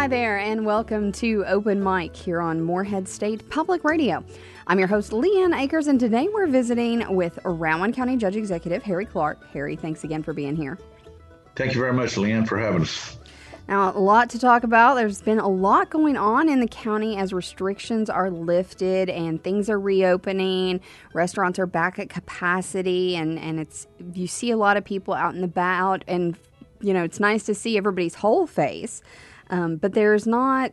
Hi there, and welcome to Open Mic here on Morehead State Public Radio. I'm your host, Leanne Akers, and today we're visiting with Rowan County Judge Executive Harry Clark. Harry, thanks again for being here. Thank you very much, Leanne, for having us. Now, a lot to talk about. There's been a lot going on in the county as restrictions are lifted and things are reopening. Restaurants are back at capacity, and you see a lot of people out and about, and it's nice to see everybody's whole face. But there's not,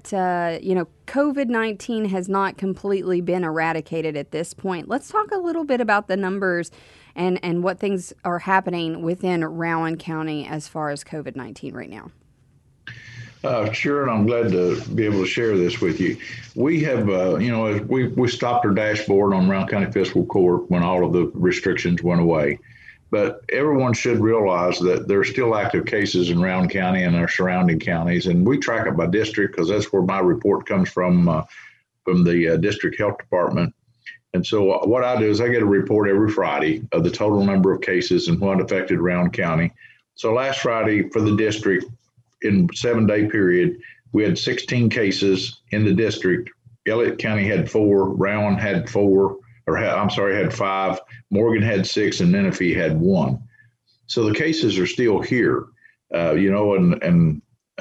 COVID-19 has not completely been eradicated at this point. Let's talk a little bit about the numbers and what things are happening within Rowan County as far as COVID-19 right now. Sure, and I'm glad to be able to share this with you. We have, we stopped our dashboard on Rowan County Fiscal Court when all of the restrictions went away. But everyone should realize that there are still active cases in Rowan County and our surrounding counties, and we track it by district because that's where my report comes from the district health department. And so what I do is I get a report every Friday of the total number of cases and what affected Rowan County. So last Friday for the district, in 7-day period, we had 16 cases in the district. Elliott County had 4, Rowan had 4. Had 5, Morgan had 6, and Menifee had 1. So the cases are still here, and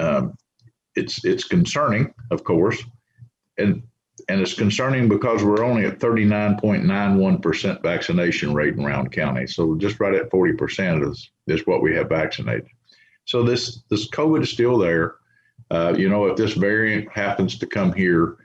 it's concerning, of course, and it's concerning because we're only at 39.91% vaccination rate in Rowan County. So just right at 40% is what we have vaccinated. So this COVID is still there. If this variant happens to come here,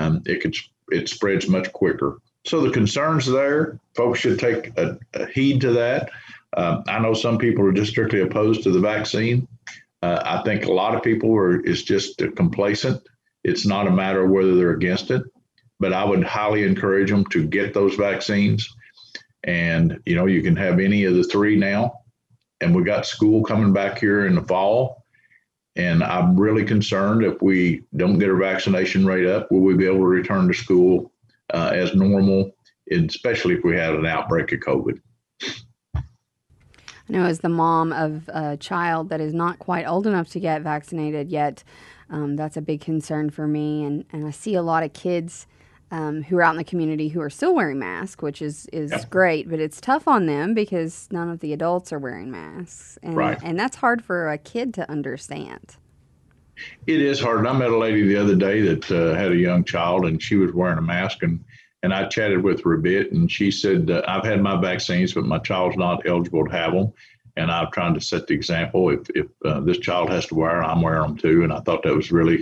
it spreads much quicker. So the concerns there, folks should take a heed to that. I know some people are just strictly opposed to the vaccine. I think a lot of people is just complacent. It's not a matter of whether they're against it, but I would highly encourage them to get those vaccines. And, you can have any of the 3 now. And we got school coming back here in the fall. And I'm really concerned if we don't get our vaccination rate up, will we be able to return to school as normal, especially if we had an outbreak of COVID. I know as the mom of a child that is not quite old enough to get vaccinated yet, that's a big concern for me. And I see a lot of kids who are out in the community who are still wearing masks, which is great, but it's tough on them because none of the adults are wearing masks. And that's hard for a kid to understand. It is hard. I met a lady the other day that had a young child, and she was wearing a mask, and I chatted with her a bit, and she said, I've had my vaccines, but my child's not eligible to have them, and I'm trying to set the example. If this child has to wear them, I'm wearing them too, and I thought that was really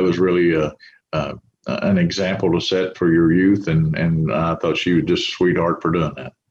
an example to set for your youth, and I thought she was just a sweetheart for doing that.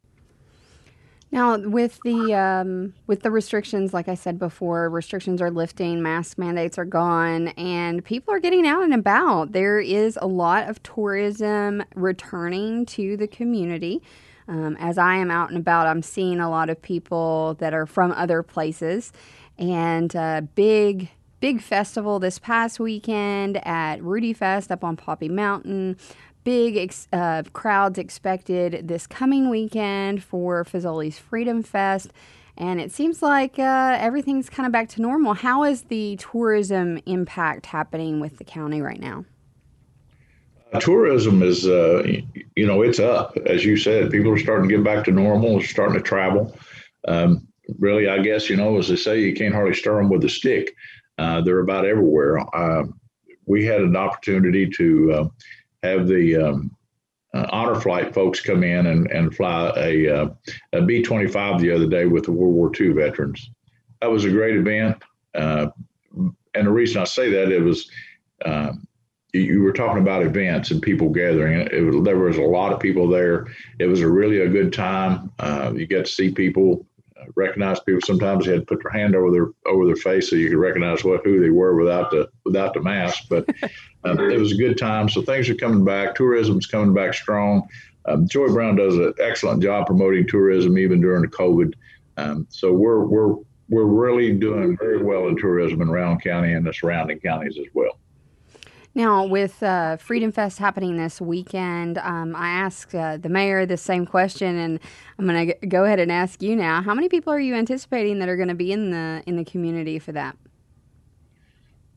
Now, with the restrictions, like I said before, restrictions are lifting, mask mandates are gone, and people are getting out and about. There is a lot of tourism returning to the community. As I am out and about, I'm seeing a lot of people that are from other places, and big festival this past weekend at Rudy Fest up on Poppy Mountain. Big crowds expected this coming weekend for Fazoli's Freedom Fest, and it seems like everything's kind of back to normal. How is the tourism impact happening with the county right now? Tourism is, it's up. As you said, people are starting to get back to normal, starting to travel. Really, I guess, as they say, you can't hardly stir them with a stick. They're about everywhere. We had an opportunity to have the honor flight folks come in and fly a B-25 the other day with the World War II veterans. That was a great event. And the reason I say that, it was, you were talking about events and people gathering. There was a lot of people there. It was a good time. You got to see people, recognize people. Sometimes they had to put their hand over their face so you could recognize who they were without the mask. But it was a good time. So things are coming back. Tourism's coming back strong. Joy Brown does an excellent job promoting tourism even during the COVID. So we're really doing very well in tourism in Rowan County and the surrounding counties as well. Now, with Freedom Fest happening this weekend, I asked the mayor the same question, and I'm going to go ahead and ask you now. How many people are you anticipating that are going to be in the community for that?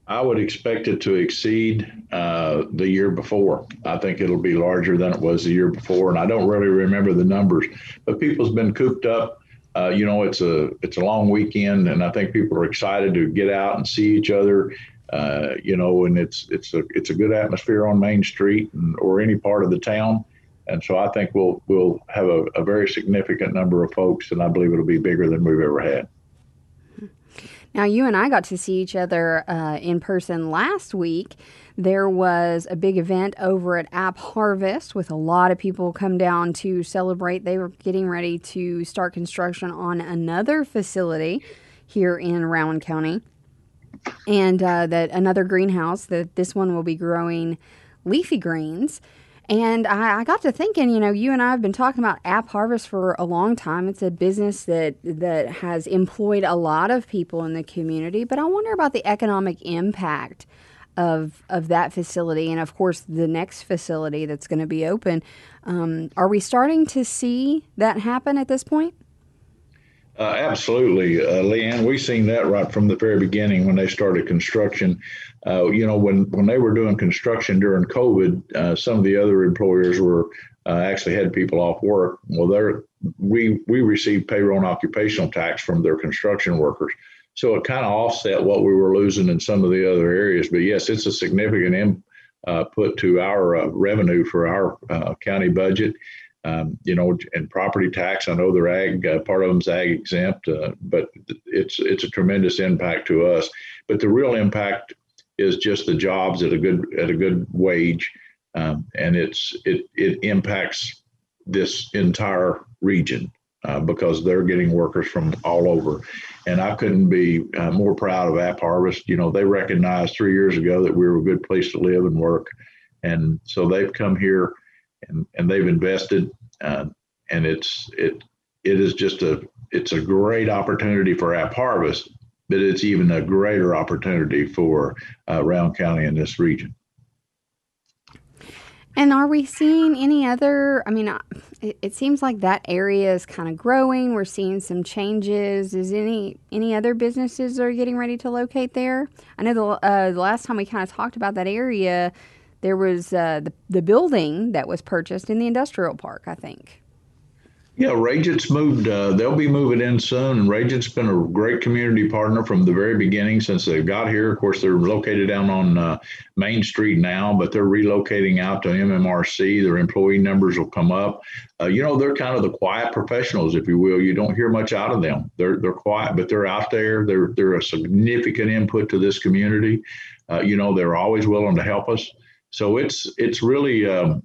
I would expect it to exceed the year before. I think it'll be larger than it was the year before, and I don't really remember the numbers. But people's been cooped up. It's a long weekend, and I think people are excited to get out and see each other. And it's a good atmosphere on Main Street or any part of the town. And so I think we'll have a very significant number of folks, and I believe it'll be bigger than we've ever had. Now, you and I got to see each other in person last week. There was a big event over at App Harvest with a lot of people come down to celebrate. They were getting ready to start construction on another facility here in Rowan County, and that another greenhouse, that this one will be growing leafy greens. And I got to thinking, you and I have been talking about App Harvest for a long time. It's a business that has employed a lot of people in the community, but I wonder about the economic impact of that facility, and of course the next facility that's going to be open. Are we starting to see that happen at this point? Absolutely, Leanne. We've seen that right from the very beginning when they started construction. When they were doing construction during COVID, some of the other employers were actually had people off work. Well, we received payroll and occupational tax from their construction workers, so it kind of offset what we were losing in some of the other areas. But yes, it's a significant input to our revenue for our county budget. And property tax. I know they're ag, part of them's ag exempt, but it's a tremendous impact to us. But the real impact is just the jobs at a good wage, and it impacts this entire region because they're getting workers from all over. And I couldn't be more proud of App Harvest. They recognized 3 years ago that we were a good place to live and work, and so they've come here and they've invested, and it is just it's a great opportunity for App Harvest, but it's even a greater opportunity for Rowan County in this region. And are we seeing any other? I mean, it seems like that area is kind of growing. We're seeing some changes. Is any other businesses that are getting ready to locate there? I know the last time we kind of talked about that area, there was the building that was purchased in the industrial park, I think. Yeah, Regent's moved. They'll be moving in soon. And Regent's been a great community partner from the very beginning since they got here. Of course, they're located down on Main Street now, but they're relocating out to MMRC. Their employee numbers will come up. They're kind of the quiet professionals, if you will. You don't hear much out of them. They're quiet, but they're out there. They're a significant input to this community. They're always willing to help us. So it's really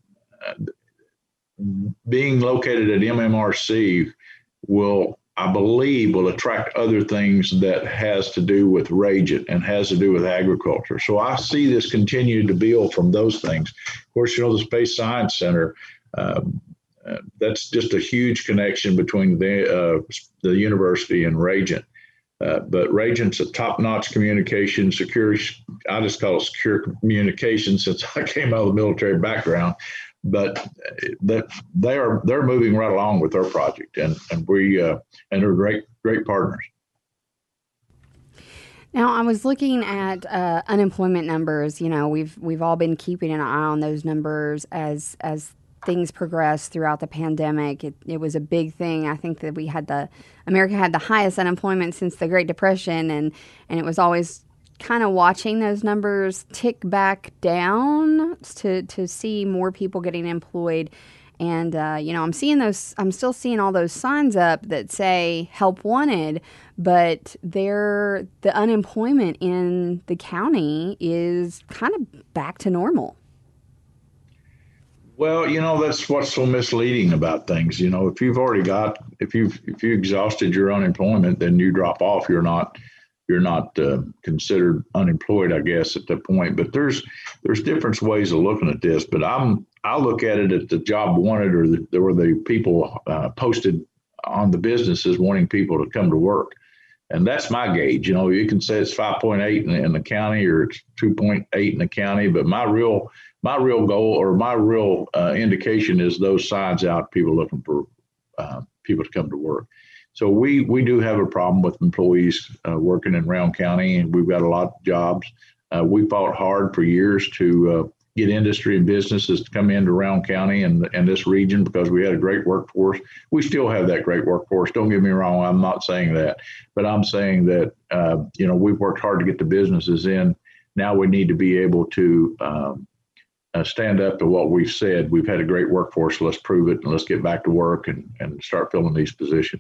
being located at MMRC I believe, will attract other things that has to do with Regent and has to do with agriculture. So I see this continue to build from those things. Of course, the Space Science Center, that's just a huge connection between the university and Regent. But Regent's a top-notch communication, secure. I just call it secure communication since I came out of the military background. But they're moving right along with our project, and they're great partners. Now, I was looking at unemployment numbers. We've all been keeping an eye on those numbers as things progressed throughout the pandemic. It was a big thing. I think that America had the highest unemployment since the Great Depression, and it was always kind of watching those numbers tick back down to see more people getting employed. And, I'm still seeing all those signs up that say help wanted, but the unemployment in the county is kind of back to normal. Well, that's what's so misleading about things. If you exhausted your unemployment, then you drop off. You're not considered unemployed, I guess, at that point. But there's different ways of looking at this. But I look at it at the job wanted or the people posted on the businesses wanting people to come to work. And that's my gauge. You can say it's 5.8 in the county or it's 2.8 in the county, but my real goal or my real indication is those signs out, people looking for people to come to work. So we do have a problem with employees working in Rowan County, and we've got a lot of jobs. We fought hard for years to get industry and businesses to come into Rowan County and this region because we had a great workforce. We still have that great workforce. Don't get me wrong. I'm not saying that, but I'm saying that, we've worked hard to get the businesses in. Now we need to be able to stand up to what we've said. We've had a great workforce. So let's prove it and let's get back to work and start filling these positions.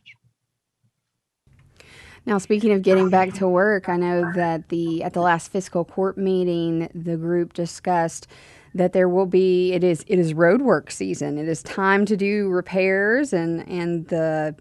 Now, speaking of getting back to work, I know that at the last fiscal court meeting, the group discussed that it is road work season. It is time to do repairs, and the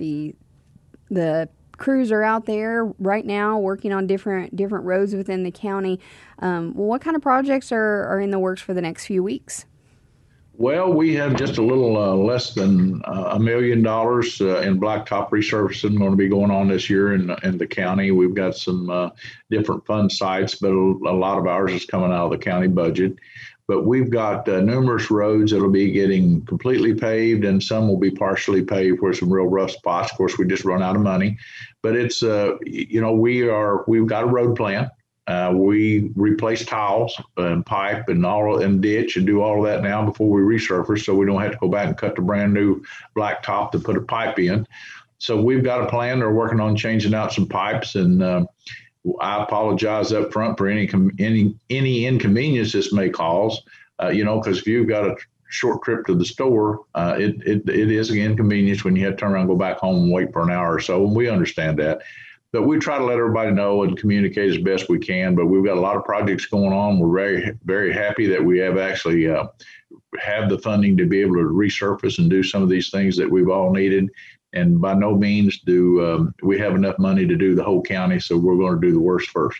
crews are out there right now working on different roads within the county. What kind of projects are in the works for the next few weeks? Well, we have just a little less than $1 million in blacktop resurfacing going to be going on this year in the county. We've got some different fund sites, but a lot of ours is coming out of the county budget. But we've got numerous roads that'll be getting completely paved, and some will be partially paved where some real rough spots. Of course, we just run out of money. But it's we've got a road plan. We replace tiles and pipe and ditch and do all of that now before we resurface, so we don't have to go back and cut the brand new blacktop to put a pipe in. So we've got a plan. They're working on changing out some pipes, and I apologize up front for any inconvenience this may cause. Because if you've got a short trip to the store, it is an inconvenience when you have to turn around and go back home and wait for an hour or so, and we understand that. But we try to let everybody know and communicate as best we can. But we've got a lot of projects going on. We're very, very happy that we have actually have the funding to be able to resurface and do some of these things that we've all needed. And by no means do we have enough money to do the whole county. So we're going to do the worst first.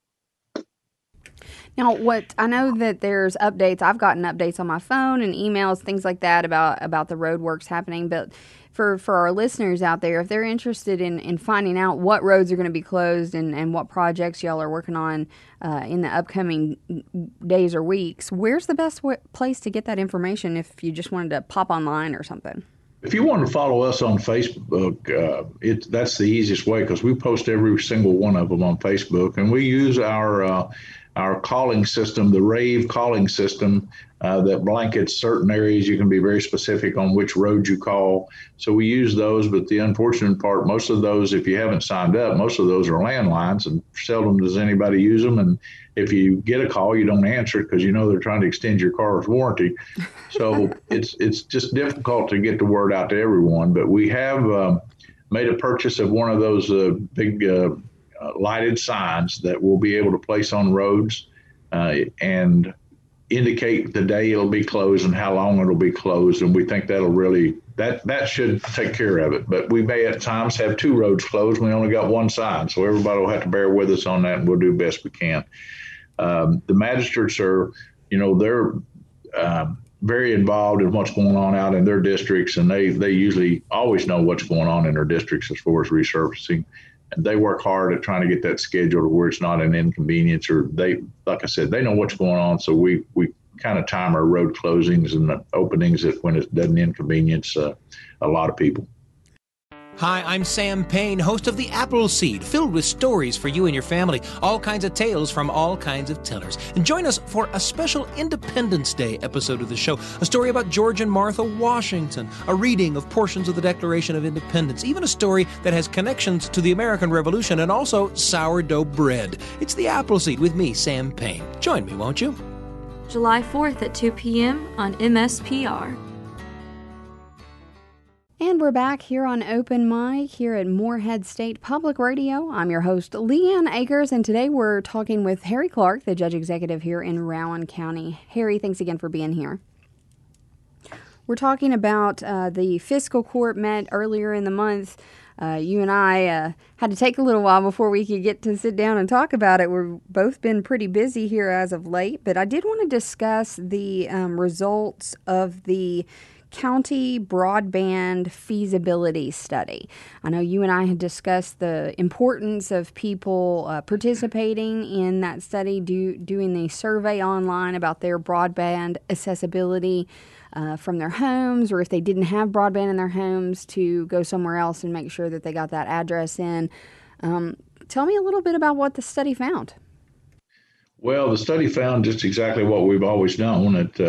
Now, I know that there's updates. I've gotten updates on my phone and emails, things like that about the road works happening. But for our listeners out there, if they're interested in finding out what roads are going to be closed and what projects y'all are working on in the upcoming days or weeks, where's the best place to get that information if you just wanted to pop online or something? If you want to follow us on Facebook, that's the easiest way because we post every single one of them on Facebook, and we use our calling system, the RAVE calling system, that blankets certain areas. You can be very specific on which road you call. So we use those, but the unfortunate part, most of those, if you haven't signed up, most of those are landlines, and seldom does anybody use them. And if you get a call, you don't answer it because they're trying to extend your car's warranty. So it's just difficult to get the word out to everyone. But we have made a purchase of one of those big lighted signs that we'll be able to place on roads and indicate the day it'll be closed and how long it'll be closed. And we think that'll really, that should take care of it. But we may at times have two roads closed. We only got one sign. So everybody will have to bear with us on that, and we'll do the best we can. The magistrates are, they're very involved in what's going on out in their districts, and they usually always know what's going on in their districts as far as resurfacing. And they work hard at trying to get that scheduled to where it's not an inconvenience, or like I said, they know what's going on. So we kind of time our road closings and the openings when it doesn't inconvenience a lot of people. Hi, I'm Sam Payne, host of The Appleseed, filled with stories for you and your family, all kinds of tales from all kinds of tellers. And join us for a special Independence Day episode of the show, a story about George and Martha Washington, a reading of portions of the Declaration of Independence, even a story that has connections to the American Revolution and also sourdough bread. It's The Appleseed with me, Sam Payne. Join me, won't you? July 4th at 2 p.m. on MSPR. And we're back here on Open Mic here at Morehead State Public Radio. I'm your host, Leanne Akers, and today we're talking with Harry Clark, the Judge Executive here in Rowan County. Harry, thanks again for being here. We're talking about the fiscal court met earlier in the month. You and I had to take a little while before we could get to sit down and talk about it. We've both been pretty busy here as of late, but I did want to discuss the results of the county broadband feasibility study. I know you and I had discussed the importance of people participating in that study, doing the survey online about their broadband accessibility from their homes, or if they didn't have broadband in their homes, to go somewhere else and make sure that they got that address in. Tell me a little bit about what the study found. Well, the study found just exactly what we've always known, that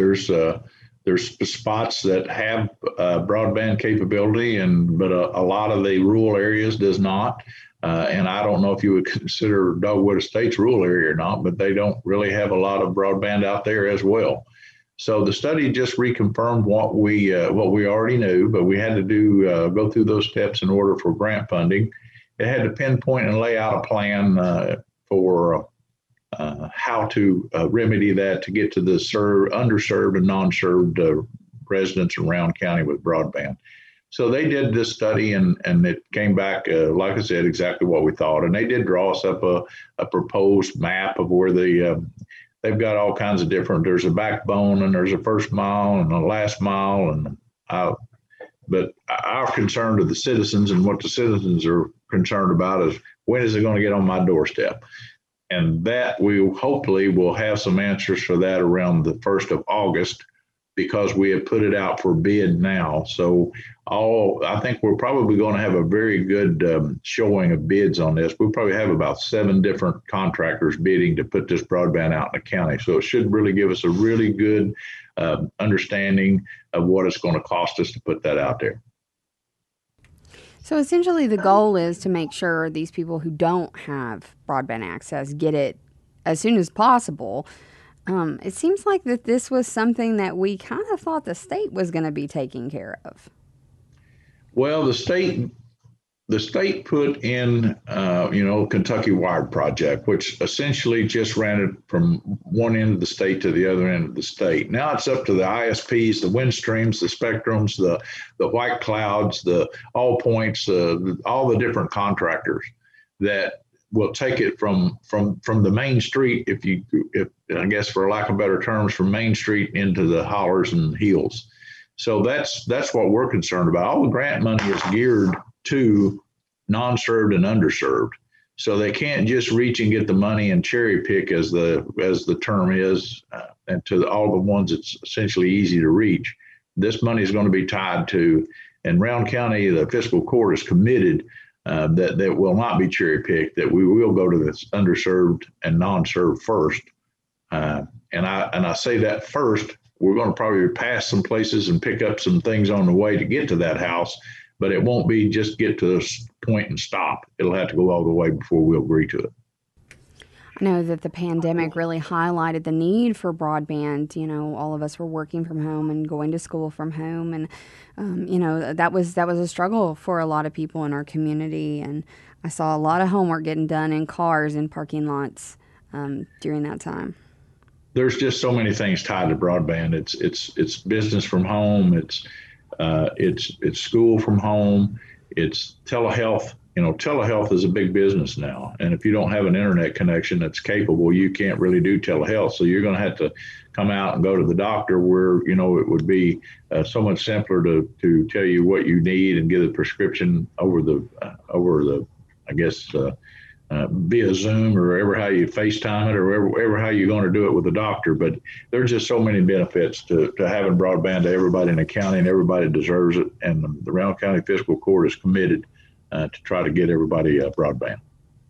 there's spots that have broadband capability, but a lot of the rural areas does not. And I don't know if you would consider Dogwood Estates rural area or not, but they don't really have a lot of broadband out there as well. So the study just reconfirmed what we already knew, but we had to go through those steps in order for grant funding. It had to pinpoint and lay out a plan for how to remedy that to get to the underserved and non-served residents around county with broadband. So they did this study, and it came back, like I said, exactly what we thought. And they did draw us up a proposed map of where they've got all kinds of different, there's a backbone and there's a first mile and a last mile. But our concern to the citizens and what the citizens are concerned about is, when is it going to get on my doorstep? And that we hopefully will have some answers for that around the 1st of August, because we have put it out for bid now. So I think we're probably going to have a very good showing of bids on this. We'll probably have about 7 different contractors bidding to put this broadband out in the county. So it should really give us a really good understanding of what it's going to cost us to put that out there. So essentially the goal is to make sure these people who don't have broadband access get it as soon as possible. It seems like that this was something that we kind of thought the state was going to be taking care of. Well, the state put in, Kentucky Wired project, which essentially just ran it from one end of the state to the other end of the state. Now it's up to the ISPs, the Windstreams, the Spectrums, the White Clouds, the All Points, all the different contractors that will take it from the main street, if I guess for lack of better terms, from Main Street into the hollers and hills. So that's what we're concerned about. All the grant money is geared to non-served and underserved. So they can't just reach and get the money and cherry pick, as the term is, and to all the ones it's essentially easy to reach. This money is going to be tied to, and Round County, the fiscal court is committed that will not be cherry picked, that we will go to this underserved and non-served first. And I say that first. We're going to probably pass some places and pick up some things on the way to get to that house, but it won't be just get to this point and stop. It'll have to go all the way before we'll agree to it. I know that the pandemic really highlighted the need for broadband. You know, all of us were working from home and going to school from home, and that was a struggle for a lot of people in our community. And I saw a lot of homework getting done in cars in parking lots during that time. There's just so many things tied to broadband. It's business from home. It's school from home. It's telehealth. Telehealth is a big business now. And if you don't have an internet connection that's capable, you can't really do telehealth. So you're going to have to come out and go to the doctor, where, it would be so much simpler to tell you what you need and get a prescription over the via Zoom or ever how you FaceTime it, or ever how you're going to do it with a doctor. But there's just so many benefits to having broadband to everybody in the county, and everybody deserves it. And the Round County Fiscal Court is committed to try to get everybody broadband.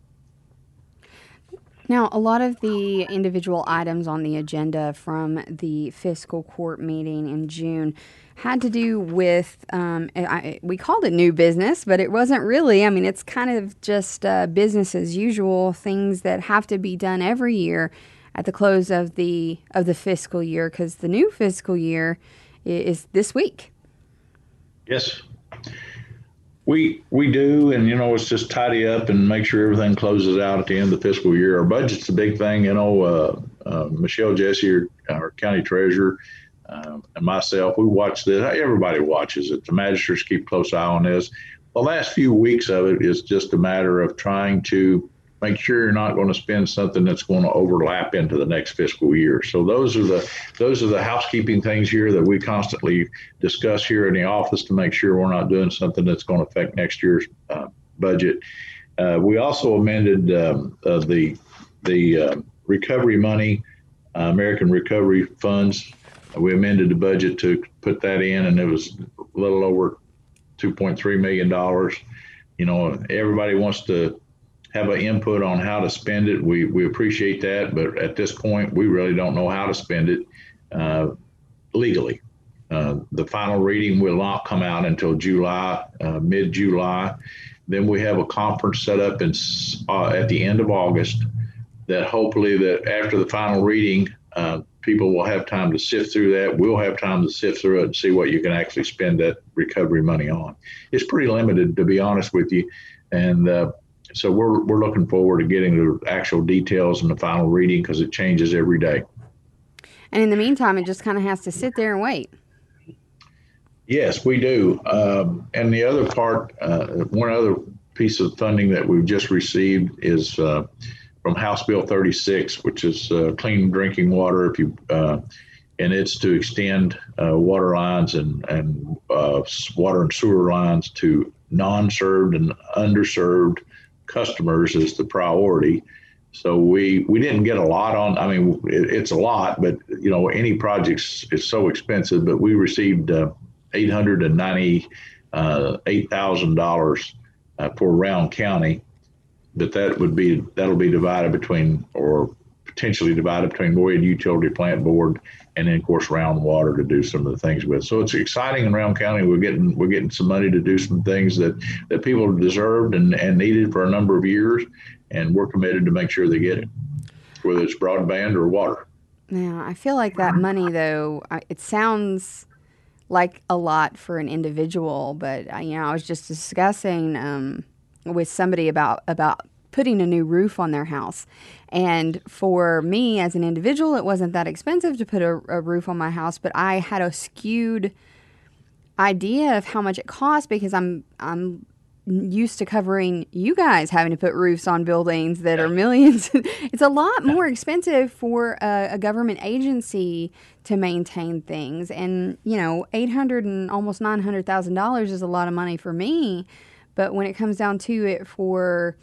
Now, a lot of the individual items on the agenda from the fiscal court meeting in June had to do with, we called it new business, but it wasn't really. I mean, it's kind of just business as usual, things that have to be done every year at the close of the fiscal year, because the new fiscal year is this week. Yes. We do, and it's just tidy up and make sure everything closes out at the end of the fiscal year. Our budget's a big thing. Michelle Jesse, our county treasurer, and myself, we watch this. Everybody watches it. The magistrates keep a close eye on this. The last few weeks of it is just a matter of trying to make sure you're not going to spend something that's going to overlap into the next fiscal year. So those are the housekeeping things here that we constantly discuss here in the office to make sure we're not doing something that's going to affect next year's budget. We also amended the recovery money, American Recovery Funds. We amended the budget to put that in, and it was a little over $2.3 million. Everybody wants to have an input on how to spend it, we appreciate that. But at this point, we really don't know how to spend it legally. The final reading will not come out until July, mid-July. Then we have a conference set up at the end of August that hopefully that after the final reading, people will have time to sift through that. We'll have time to sift through it and see what you can actually spend that recovery money on. It's pretty limited, to be honest with you. And so we're looking forward to getting the actual details in the final reading because it changes every day. And in the meantime, it just kind of has to sit there and wait. Yes, we do. And the other part, one other piece of funding that we've just received is from House Bill 36, which is clean drinking water. And it's to extend water lines and water and sewer lines to non-served and underserved customers as the priority. So we didn't get a lot on. I mean, it's a lot, but any project is so expensive. But we received $898,000 for Round County. But that'll be divided between, or potentially divided between Morehead Utility Plant Board and then of course Round Water to do some of the things with. So it's exciting in Round County. We're getting some money to do some things that people deserved and needed for a number of years, and we're committed to make sure they get it, whether it's broadband or water. Yeah, I feel like that money though, it sounds like a lot for an individual, but I was just discussing with somebody about putting a new roof on their house. And for me as an individual, it wasn't that expensive to put a roof on my house, but I had a skewed idea of how much it cost because I'm used to covering you guys having to put roofs on buildings that are millions. It's a lot more expensive for a government agency to maintain things. And, $800,000 and almost $900,000 is a lot of money for me. But when it comes down to it for,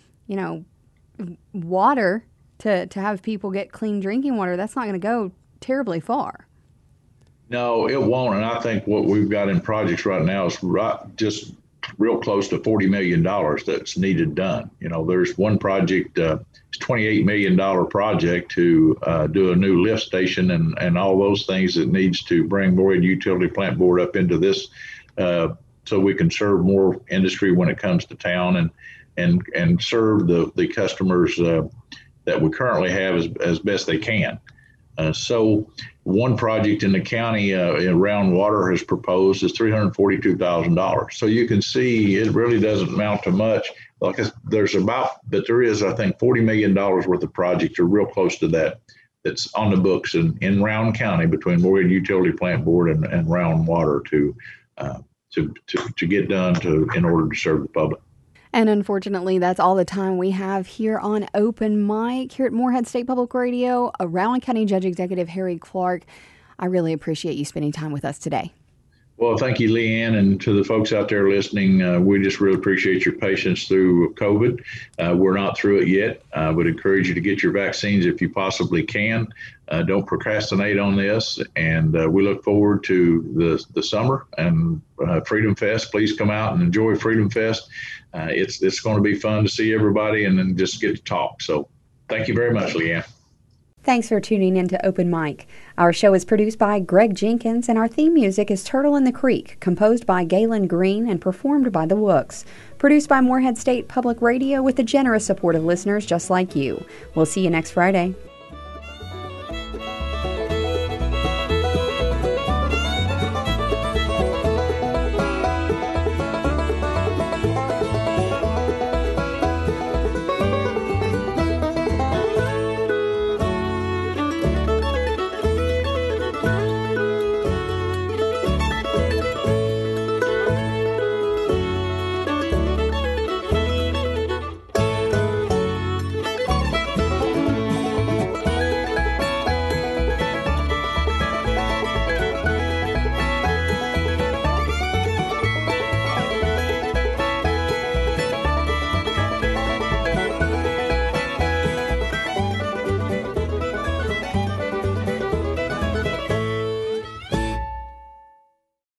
water, to have people get clean drinking water, that's not going to go terribly far. No, it won't. And I think what we've got in projects right now is just real close to $40 million that's needed done. There's one project, it's $28 million project to do a new lift station and all those things that needs to bring Morehead Utility Plant Board up into this so we can serve more industry when it comes to town and serve the customers that we currently have as best they can. So one project in the county in Round Water has proposed is $342,000. So you can see it really doesn't amount to much. But there is, I think, $40 million worth of projects are real close to that. That's on the books in Round County between Morehead Utility Plant Board and Round Water to get done in order to serve the public. And unfortunately, that's all the time we have here on Open Mic here at Morehead State Public Radio. Rowan County Judge Executive Harry Clark, I really appreciate you spending time with us today. Well, thank you, Leanne, and to the folks out there listening. We just really appreciate your patience through COVID. We're not through it yet. I would encourage you to get your vaccines if you possibly can. Don't procrastinate on this, and we look forward to the summer and Freedom Fest. Please come out and enjoy Freedom Fest. It's going to be fun to see everybody and then just get to talk. So thank you very much, Leanne. Thanks for tuning in to Open Mic. Our show is produced by Greg Jenkins, and our theme music is Turtle in the Creek, composed by Galen Green and performed by the Wooks. Produced by Morehead State Public Radio with the generous support of listeners just like you. We'll see you next Friday.